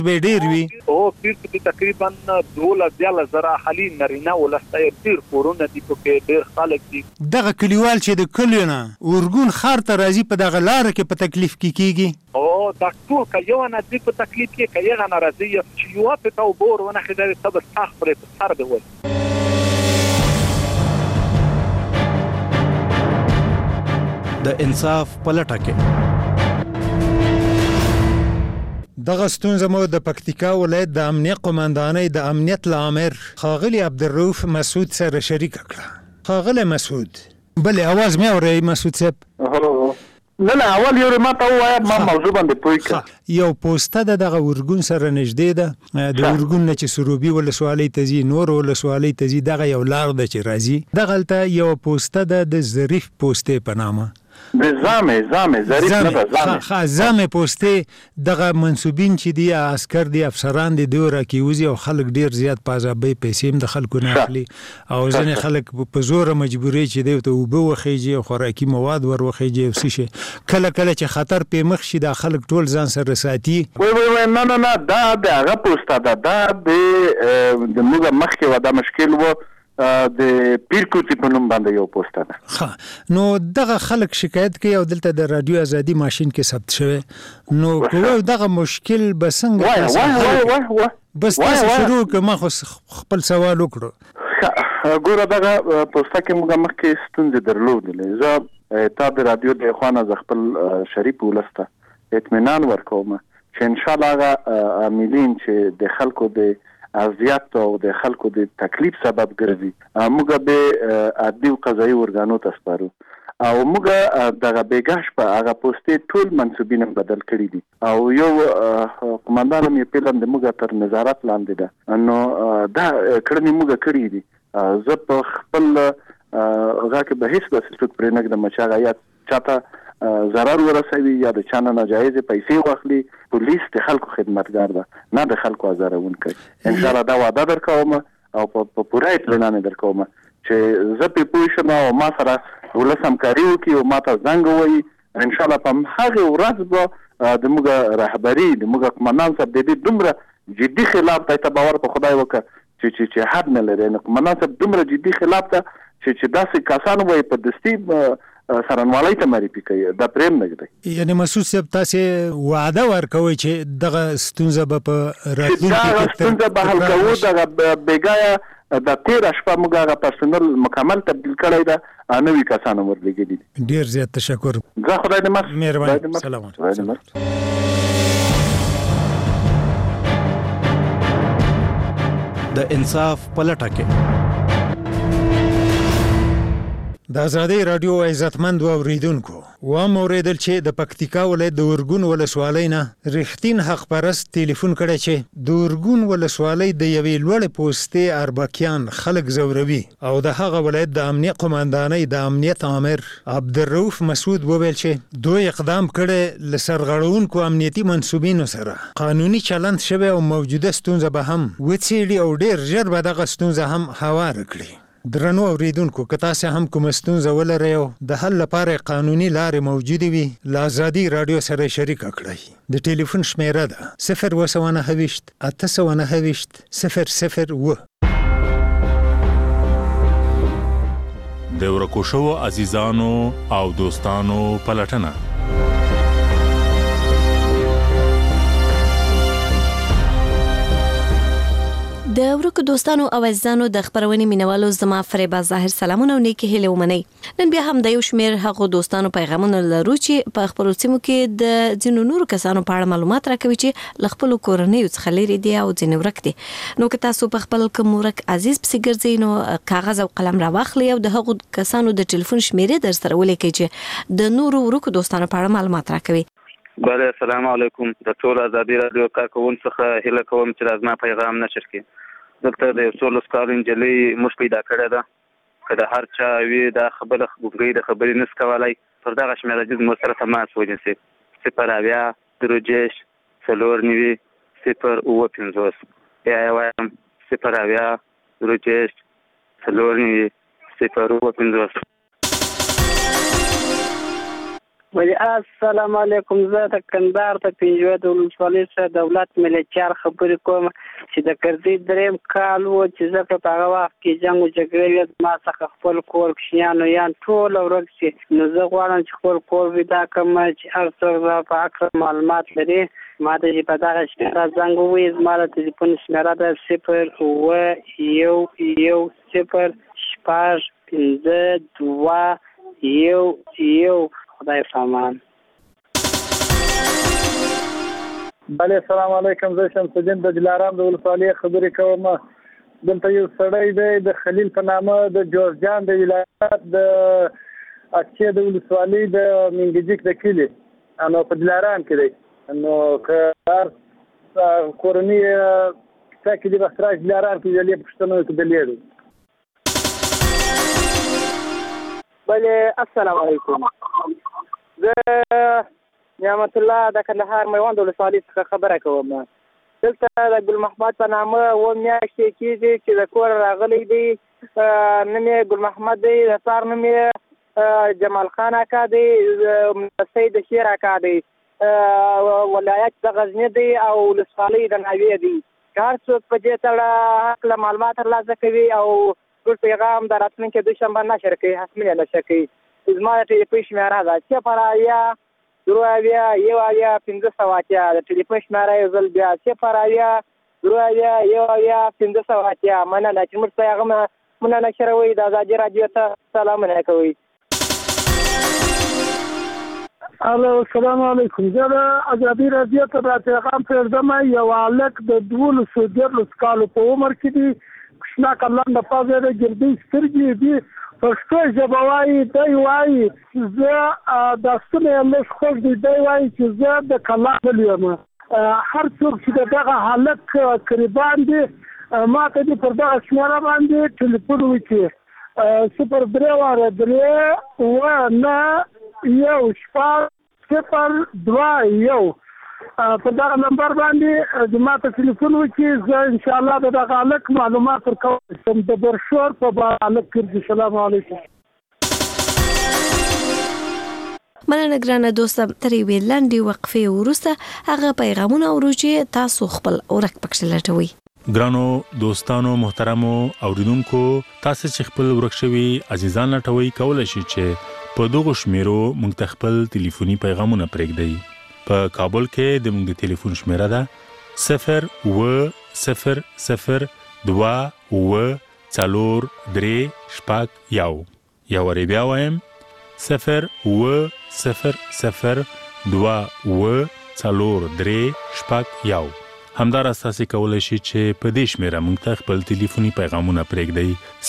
به ډیر وي او پیر تقریبا 12,000 اهالي نارینه ولسته ډیر کورونه دي په ډیر خلک دي. دغه کلیوال چې د کلیونه ورګون خار ته راځي په دغه لار کې په تکلیف کې کیږي او دا ټول کيو نه دي په تکلیف کې کيغه ناراضي چې یو په تو بور ونه خدای صبر سخت پر سر دی ول. د انصاف پلټه کې دغه ستونزه مو د پکتیکا ولایت د امنیت قومندانۍ د امنیت لامر خاغلی عبدالرؤف مسعود سره شریک کړه. خاغلی مسعود بلې اواز مې اورئ مسعود صاحب؟ نه اول یو ما ته وایم ما موضوع باندې پوي کړ. یو پوسټه د ورګون سره نږدې ده د ورګون نه چې سروبي ولسوالۍ ته ځي نور ولسوالۍ ته ځي دغه یو لار ده چې راځي دغلته یو پوسټه ده د ظریف پوسټې په نامه د زامه ظریف نه ده زامه پوسټې دغه منسوبین چې دي عسكر دي افسران دي دوی راکیوزي او خلک ډیر زیات پازابې پیسې د خلکو نه اخلي او ځنې خلک په زور مجبوري چې دی ته وبو وخیږي او خوراکي مواد ور وخیږي او څه شي کله چې خطر په مخ شي د خلک ټول ځان سره ساتي. وای نه دا هغه پوسټه ده د موږ مخکې ودا مشکل وو د پیرکوټي په نوم باندې یو پوسټه ده. نو دغه خلک شکایت کوي او دلته د رادیو ازادي ماشين کې ثبت شوی نو کوو دغه مشکل بسنګ وای بس تاسو شروع کما خپل سوال وکړو. ګوره دغه پوسټه کې موږ مخکې ستونزې درلودلې زه تا د رادیو د خوانه ز خپل شریف ولسته اطمینان ورکوم چې ان شاء الله هغه عاملین چې د خلکو د اذیت او د خلکو د تکلیف سبب ګرځي موږ به عادي قضایي ورګانو ته سپارو او موږ دغه بیګاش په هغه پوسټې ټول منسوبین بدل کړی دي او یو قومندان مې پیلم د موږ تر نظارت لاندې ده نو دا کړنی موږ کړی دي زه په خپل غاکه به هیڅ بس څوک پرې نه د مچاغه یا چاته ضرر ورسوي یا د چانه ناجایز پیسې واخلي پولیس د خلکو خدمتګار ده نه د خلکو آزارون کوي. ان شاء الله دا وعده درکوم او په پوره اطمینان درکوم چې زه په پوه شم او ما سره ولسم کاری وکي او ما ته زنګ وایي ان شاء الله په هغه ورځ به د موږ رهبری د موږ قومندان صاحب د دې دومره جدي خلاف ته باور په خدای وکړه چې حد نه لري نو قومندان صاحب دومره جدي خلاف ته چې داسې کسان وایي په دستی سرنوالۍ ته معرفي کوي دا پریم نه دی. یعنی مسعود صاحب تاسو وعده ورکوي چې دغه ستونزه به په راتلونکي کې ستونزه به حل کوو دغه بیګا د تیر شپه موږ هغه پرسونل مکمل تبدیل کړی دا نوې کسانو ورلګي دي. ډیر زیات تشکر. زه خدای دې مخ مهرباني. سلام. د انصاف پلټه کې د آزادۍ رادیو عزتمند اوریدونکو و موریدل چې د پکتیکا ولایت د ورګون ولسوالۍ نه رښتین حق پرست ټلیفون کړی چې د ورګون ولسوالۍ د یوې لوړې پوستې اربکیان خلک زوروي او د هغه ولایت د امنیت قومندانۍ د امنیت امر عبدالرؤف مسعود وویل چې دوی اقدام کړي لسرغړونکو امنیتي منسوبینو سره قانوني چلند شوی او موجوده ستونزه به هم وڅېړي او ډیر ژر به دغه ستونزه هم هوار کړي. درنو اوریدونکو که تاسو هم کوم ستونزه ولرئ او د حل لپاره قانوني لارې موجوده وي ل آزادي رادیو سره شریک کړئ. د ټلیفون شمیره ده 029 829 002. د ورکو شو عزیزانو او دوستانو پلټنه د ورکو دوستانو او عزیزانو د خبرونې مینوالو زما فریبا ظاهر سلامونه او نیکی هیله ومنئ. نن بیا هم د یو شمیر هغو دوستانو پیغامونه لرو چې په خپلو سیمو کې د ځینو نورو کسانو په اړه معلومات راکوي چې له خپلو کورنیو څخه لرې دي او ځینې ورک دي. نو که تاسو په خپل کوم ورک عزیز پسې ګرځئ نو کاغذ او قلم راواخلئ او د هغو کسانو د ټلیفون شمیرې در سره ولیکئ چې د نورو ورکو دوستانو په اړه معلومات راکوي. بله السلام علیکم. د ټول آزادي رادیو کارکوونکو څخه هیله کوم چې زما پیغام نشر کړي. دلته د یو څو لسکالو نجلۍ موږ پیدا کړې ده که د هر چا وي دا خبره ګونګۍ د خبرې نس کولی پر دغه شمېره جز مو سره تماس ونیسي 0 دروجش 4 0 یا یې وایم 0 دروجش 4 0 5. ولی السلام علیکم. زه د کندهار د پنجوه د ولسوالۍ څخه دولت ملکیار خبرې کوم چې د کرزي دریم کال و چې زه په هغه وخت کې جنګ او جګړې ما څخه خپل کور کوچنیانو یان ټول ورک شي، نو زه غواړم چې خپل کور ویدا کوم چې هر څوک په حق معلومات لري. ما ته په دغه شمیره زنګ وویل، زما د تلیفون شمیره ده 011055211. خدای فامان. بله السلام علیکم. زه شمس الدین د دلارام د ولسوالۍ خبرې کوم. دلته یو سړی دی د خلیل په نامه د جورجان د ولایت د اچې د ولسوالۍ د منګجیک د کلي نو په دلارام کې دی. نو که هر کورنۍ کیسه کې د بختراج دلارام کې دلې پوښتنه کې دلې دی. بله السلام علیکم. زه نعمت الله د کندهار میوند ولسوالۍ څخه خبره کوم. دلته د ګل محمد په نامه و میاشتې کېږي چې د کور راغلی دی. نوم یې ګل محمد دی، د پلار نوم یې جمال خان اکا دی، سید شیر اکا دی، ولایت د غزني دی او ولسوالۍ د ناوې دی. که هر څوک په دې تړه هکله معلومات ترلاسه کوي او ټول پیغام د راتلونکي دوشنبه نشر کوي، حتمي نشر کوي. زما د ټلیفون شمیره ده 080 د ټلیفون شمیره یو ځل بیا 080 مننه چې موږ ته هغه مننه شروي د ازادي رادیو ته سلامونه کوي. الو السلام علیکم. زه د ازادي رادیو ته د پیغام پرېږدم. یو هلک د 12 کالو په عمر کې دی، کوچنی کلن د پازه د ګردۍ سترګې دي، پښتو ژبه وایي. دی وایي چې زه د ستنې لږ خوږ دی. دی وایي چې زه د کلابل یم. هر څوک چې د دغه هلک قریبان دي ما ته دې پر دغه شمیره باندې ټلیفون وکړي 03-9-1-0-2-1 په دغه نمبر باندې ما ته ټلیفون وکړي. زه انشاءالله د دغه هلک معلومات ورکولی شم. د برشور په هلک ګرځي. سلام علیکم. مننه ګرانه دوسته. تر یوې لنډې وقفې وروسته هغه پیغامونه اورو چې تاسو خپل ورک پکښ لټوي. ګرانو دوستانو محترمو اوریدونکو، تاسو چې خپل ورک شوي عزیزان لټوي کولای شئ چې په دغه شمیرو موږ ته خپل ټلیفوني پیغامونه پرېږدئ. په کابل کې د موږ د ټلیفون شمیره ده 0-0-0-2-4-3-1. یا وری بیا وایم 0-0-0-2-4-3-1. همدارس تاسو کولای شئ چې په دې شمیره موږ ته خپل ټلیفوني پیغامونه پرېږدئ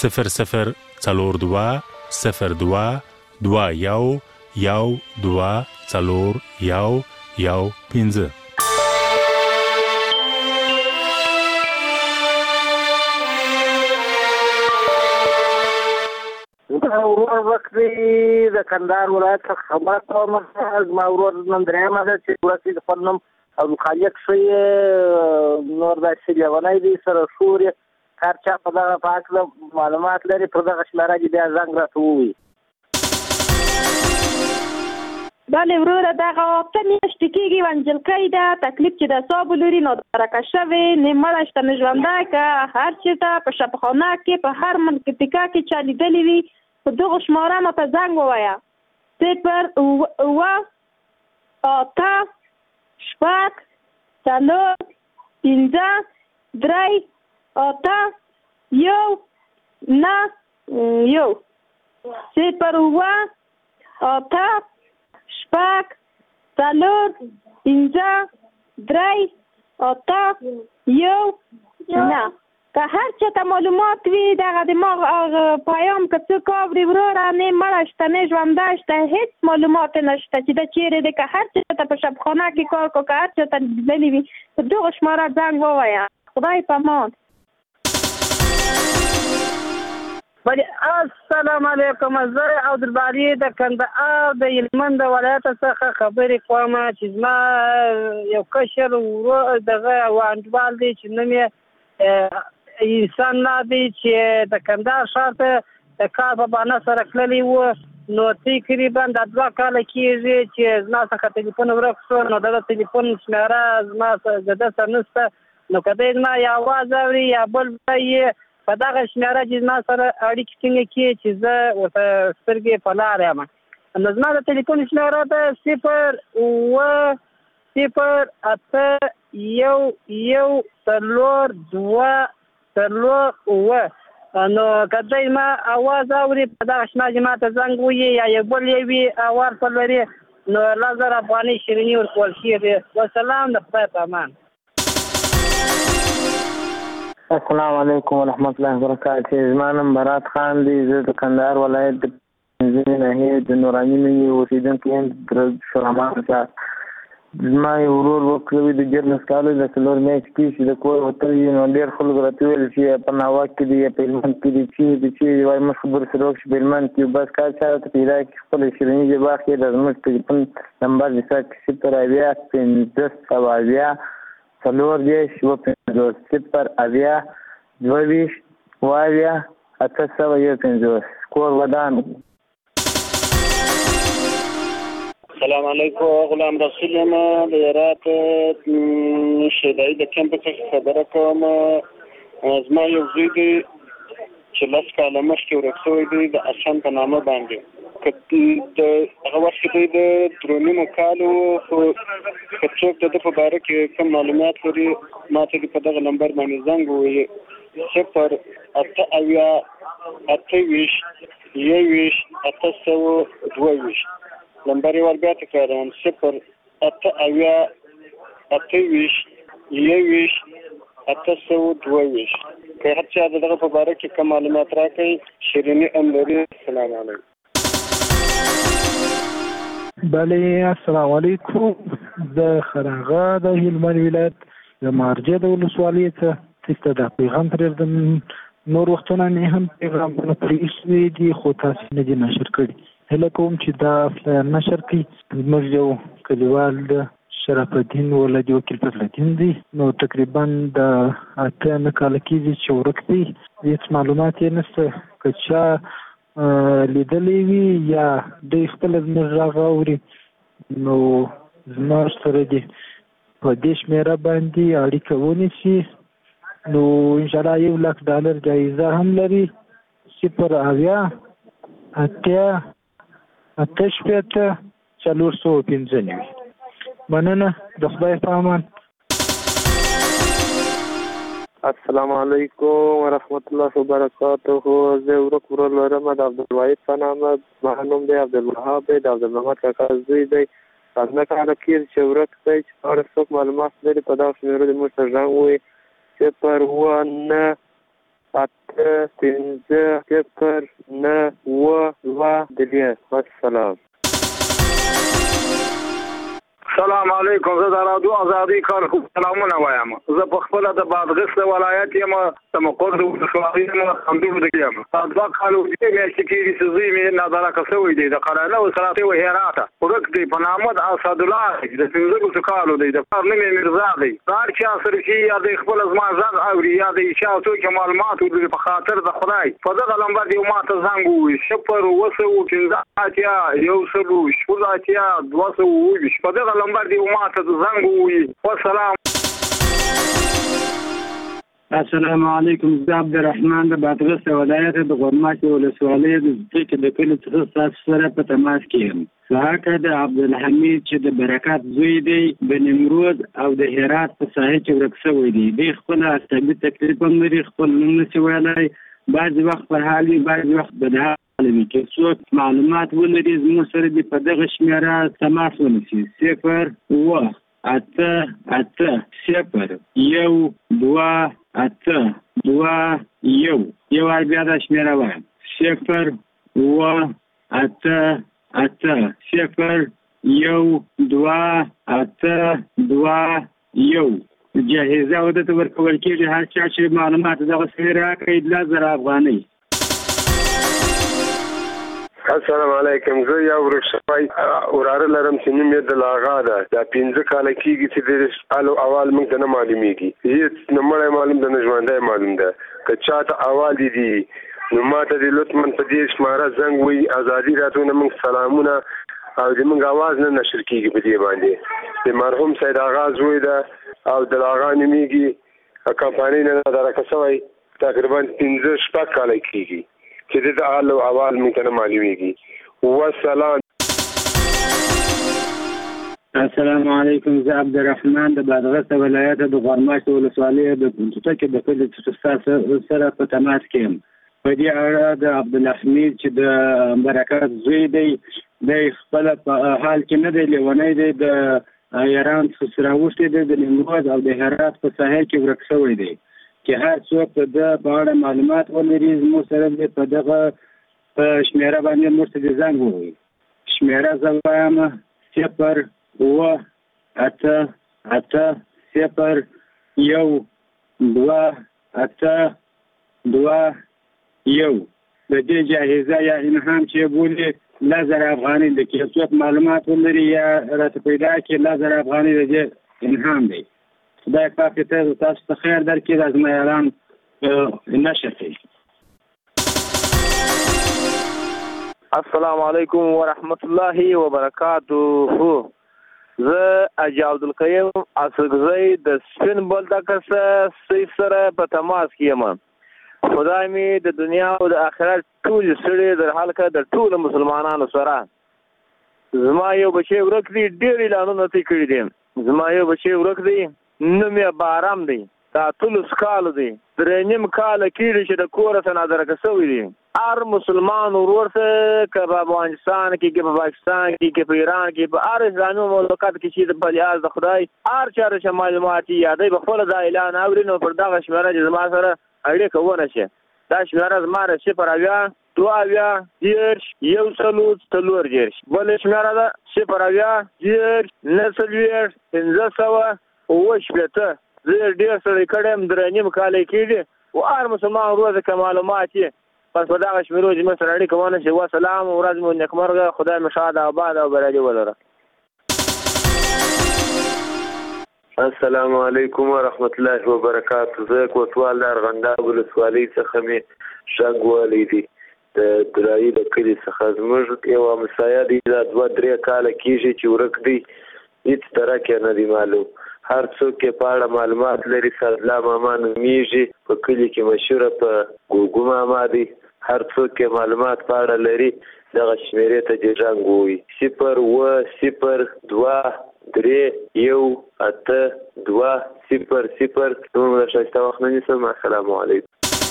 0-0-02-2-1-2-4-1-1-5. ورور وکړي د کندهار ولایت څخه خبره کوم. زما ورور نن درېیمه ده چې ورسې د خپل نوم عبدالخالق ښه نور داسې لیونی دی سره شور یې هر چا په دغه په هکله معلومات لري پر دغه شمیره کې بیا زنګ راته ووایي. بله وروره دغه 8 میاشتې کېږي ونجلکۍ ده. تکلیف چې د اعصابو لري نادرکه شوې نه مړه شته نه ژوندی که هر چېرته په شفاخانه کې په هر منطقه کې چا لیدلې وي په دغو شماره ما ته زنګ ووایه 0-5-3-8-1 که هر چه ته معلومات وي دغه دماغ پیام که څوک اوري وروره نه مړه شته نه ژوندی شته هېڅ معلومات نشته چې دا چیرې دی. که هر چا ته په شبخانه کې کار کو که هر چا ته لیدلي وي په دغه شماره زنګ ووایه. خدای په امان. بله السلام علیکم. زه عبدالباري د کندهار د هلمند ولایت څخه خبرې کوم چې زما یو کشر ورور دغه وانډوال دی چې نوم یې انسان نه دی چې د کندهار ښار ته د کار په بهانه سره تللی و. نو تقریبا د 2 کال کېږي چې زما څخه ټلیفون ورک شو. نو د ټلیفون شمیره زما د سره نشته. نو که دی زما یا آواز اوري یا بل یې په دغه شمیره چې زما سره اړیکې ټینګې کړي چې زه ورته سترګې په لاره یم. نو زما د ټلیفون شمیره ده 0-0-1-1-4-2-4. نو که دی ما آواز اوري په دغه شمیره ما ته زنګ ووهي یا یو بل یې وي اواز په لري نو 1000 افغانۍ شیریني ورکول کېږي. والسلام، د خدای په امان. السلام علیکم ورحمت الله وبرکاته. زما نوم برات خان دی. زه د کندهار ولایت د پنځمې ناحیې د نوراني مینې اوسېدونکی یم. شورمان څخه زما یو ورور وکړی د 14 کالو د 4 میاشتې کې چې د کور وتلی نو ډېر خلکو راته ویل چې په ناوه کې دی یا په هلمند کې دی چې وایي موږ خبر سره وکړو چې په هلمند کې بس کار چا ته پیدا کړي خپله شیریني ژبه اخلي. د زموږ ټلیفون نمبر د 0-80-50-4-2-850 کور ودان. السلام علیکم. غلام رسول یم د هرات شیدایي د کمپ څخه خبره کوم. زما یو زوی دی چې 10 کاله مخکې ورک شوی دی د حسن په نامه باندې. هغه وخت کې دی د 3 کالو خو که څوک د ده په باره کې کوم معلومات لري ما ته په دغه نمبر باندې زنګ ووهي 0-8-21-822. نمبر یې ور بیا تکراروم 0-8-21-822. که هر چا د دغه په باره کې کوم معلومات راکړي شیریني هم لري. السلام علیکم. بله، السلام علیکم. د خراغه د هلمند ولایت د مارجه د ولسوالۍ څخه تاسو ته پیغام پرېږدم. نور وختونه مې هم پیغامونه پرېښي دي خو تاسو نه دي نشر کړي. هیله کوم چې دا نشر کړي. زموږ یو کلیوال د شرف الدین ولدي وکیل فضلالدین دی. نو تقریبا د 8 کاله کېږي چې ورک دی. هېڅ معلومات یې نشته. که چا لیدلی وي یا دوی خپله زموږ غږ اوري نو زما سره دې په دې شمېره باندې اړیکه ونیسي. نو انشاءالله $1,00,000 جایزه هم لري. 0-8-8-495. مننه، د خدای په امان. السلام علیکم ورحمت الله وبرکاته. زه ورک ورور لرم د عبدالواحد په نامه. زما نوم دی عبدالوهاب دی. د عبدالمحمد کاکا زوی دی. 8 کاله کېږي چې ورک دی. چې په اړه څوک معلومات لري په دغه شمېرو دې موږ ته غږ ووایي 0-9-8-5-0-9-2. والسلام. السلام علیکم. زه د رادیو ازادي کار سلامونه وایم. زه په خپل د بادغیس ولایت یم. تمقر د ولسوالۍ یم. همدغه د یم. 2 کال وروسته میاشتې کېږي چې زوی مې نادرکه شوی دی. د قلعه وسلاتي و هرات ورک دی په نامه د اسد الله د 15 کالو دی. د پلار نوم یې مرزا دی. هر چا سره چې یا د خپل زما غږ اوري یا د چا څوک معلومات ورکړي په خاطر د خدای په دغه لمبر یو ماته زنګ ووهي 0-2-15-2 په دغه لمبر دی ماته زنګ ووهي. والسلام. السلام علیکم. زه عبدالرحمن د بادغیس ولایت د غورماچ ولسوالۍ د کلي څخه ستاسو سره په تماس کې یم. څنګه د عبدالحمید چې د برکات زوی دی د نیمروز او د هرات په ساحل کې ورک شوی دی. دی خپل عصبي تکلیف هم لري. خپل نوم نشي ویلی. بعضې وخت په حال وي بعضې وخت بدحال وي. که څوک معلومات ولري زموږ سره دې په دغه شمېره تماس ونیسي 0-8-8-1-2-8-2-1. یو وار بیا دا شمېره وایم 0-8-8-0-1-2-8-2-1. جهیزه ورته ورکول کېږي. هر چا چې معلومات دغه شمېره راکړي 10,000 افغانۍ. السلام علیکم. زه یو ورک شوی وراره لرم چې نوم یې دلاغا ده. دا 15 کاله کېږي چې د اول موږ ته نه معلومېږي. هېڅ نه مړی معلوم ده نه ژوندی معلوم ده. که چا ته احوال دي نو ماته دې لطفاً په دې شماره زنګ وي ازادي راډیو نه موږ سلامونه او د موږ اواز نه نشر کیږي په دې باندې د مرحوم سید آغا زوی ده او د آغا نومیږي کمپانۍ نه درکه شوی تقریبا 15 کال کیږي چې د حال او احوال موږ نه معلومیږي والسلام. السلام علیکم. زه عبدالرحمن د بادغیس ولایت د غرماش ولسوالۍ د پنځه کې د کلي څخه سره په تماس کې یم. په دې اړه د عبدالحمید چې د برکات زوی دی د خپل په حال کې نه دی لیونی دی د ایران څخه راوښتی دی د نیمروز او د هرات په ساحل کې ورک شوی دی چې هر څوک د په اړه معلومات ولري زموږ سره دی په دغه په شمیره باندې موږ ته د زنګ ووایي. شمیره زه وایم 0 و 8 8 0 1 2 8 2 1. د دې جایزه یا انعام چې بولي 1000 افغانۍ د کې څوک معلومات ولري یا راته پیدا کړي 1000 افغانۍ د دې انعام دی. خدای پاک ته تاسو ته خیر درکړي از ما اعلان نشر کړي. السلام علیکم ورحمت الله وبرکاته. زه اجي عبدالقیوم اسګزی د سپین بولدکه سره په تماس کې یم. خدای می د دنیا او د آخرت ټول سړي در حال کړه د ټول مسلمانانو سره. زما یو بچی ورک دی ډېر اعلانونه تی کړی دي. زما یو بچی ورک دی نوم یې بارام دی دا ټول کال دی 3 کال کېږي چې د کور څخه درکه شوی دی. هر مسلمان ورور څخه که په افغانستان کې که په پاکستان کې که په ایران کې په هر اسلامي مملکت کې چې د بلیاز د خدای هر چا چې معلومات یادې به خپل د اعلان اوري نو پر دغه شمیره چې زما سره اړیکه ونه شي. دا شمیره زما را 0 2 10 1 0 بل شمیره ده 0 10 9 500 زه ډېر سړی کړم 3 کال کېږي او هر مسلمان ورور څخه معلومات یې پس په دغه شمیرو چې موږ سره اړیکه ونه شي. والسلام ورځ مو نیکمرغه. خدای مو شاد او آباد او بریالي ولره. السلام علیکم ورحمت الله وبرکاته. زه کوټوال د ارغنداب ولسوالۍ څخه مې شنګ والی دي د درایي د کلي څخه. زموږ یو همسایه دی دا 2-3 کاله کېږي چې ورک دی هېڅ درکه نه دی معلوم. هر څوک کې په اړه معلومات لري. سادلا ماما نومیږي په کلي کې مشهوره په ګوګو ماما دی. هر څوک کې معلومات په اړه لري دغه شمیرې ته د زنګ ووایي 0 و 0 2 3 1 8 2 0 0. نور د ښایسته وخت نه نیسم. السلام علیکم.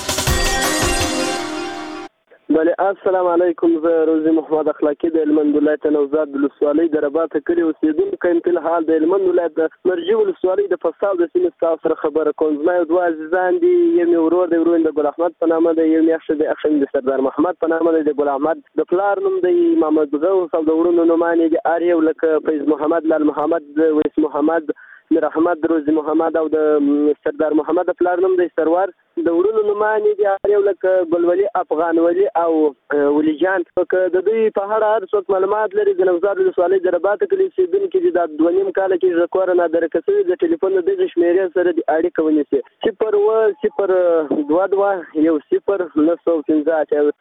بله السلام علیکم. زه روزي محمد اخلاقی د هلمند ولایت نوزاد ولسوالۍ د رباط کلي اوسېدونکی یم. فی الحال د هلمند ولایت د مرجي ولسوالۍ د فصال د سیمې ستاسو سره خبره کوم. زما یو 2 عزیزان دي. یو مې ورور دی ورور د ګل احمد په نامه دی. یو مې اخښه دی اخښه د سردار محمد په نامه دی. د ګل احمد د پلار نوم دی محمد غوث او د وروڼو نومانې دي هر یو لکه فیض محمد لال محمد ویس محمد میر احمد روزي محمد او د سردار محمد د پلار نوم دی سرور. د وروڼو نومانې دي هر یو لکه ګلولي افغان ولي او ولي جان. که د دوی په اړه هر څوک معلومات لري د نوزاد ولسوالۍ د رباط کلي اوسېدونکي دي دا 2 کاله کې د کور نه درکه شوي د ټلیفون د دغه شمیرې سره د اړیکه ونیسي 0 و 0 2 1 0 915.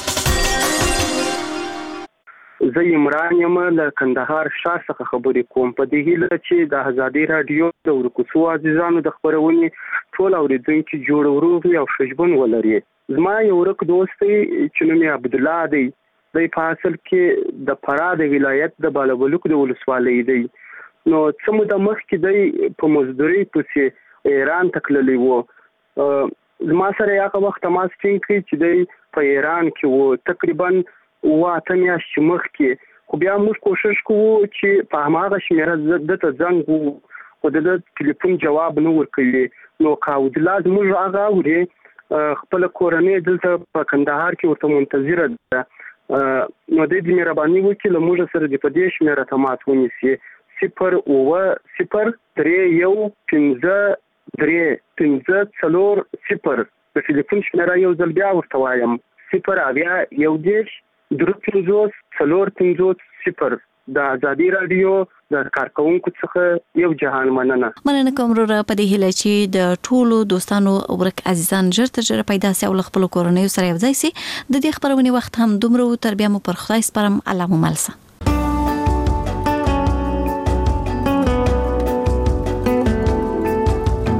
زه عمران یم له کندهار ښار څخه خبرې کوم. په دې هیله چې د ازادي راډیو د ورکوڅو عزیزانو د خپرونې ټول اورېدونکي جوړ وروغي او ښه ولري. زما یو ورک دوست دی چې نوم یې عبدالله دی. دی په اصل کې د فراه د ولایت د بالابلوک د ولسوالۍ دی. نو څه موده مخکې دی په مزدورۍ پسې ایران ته تللی و. زما سره هغه وخت تماس ټینګ کړی چې دی په ایران کې و تقریبا 8 میاشتې مخکې. خو بیا موږ کوشش کوو چې په هماغه شمیره دته زنګ وو خو د ټلیفون جواب نه ورکوي. نو که عبدالله زموږ هغه اوري خپله کورنۍ دلته په کندهار کې ورته منتظره ده. نو دی دې مهرباني وکړي له موږ سره د په دې شمیره تماس ونیسي 0 و 0 3 1 5 3 5 4 0. د ټلیفون شمیره یو ځل بیا ورته وایم 0 9 1 10 3 5 4 5 0. د ازادي راډیو د کارکونکو څخه یو جهان مننه کوم را په دې هیله چې د ټولو دوستانو ورک عزیزان ژر تر ژره پیدا سي او خپل کورنۍ سره یو ځای سي د دې خبرونه وخت هم دومره تر بیا مو پر خدای سپارم الله مو ملسه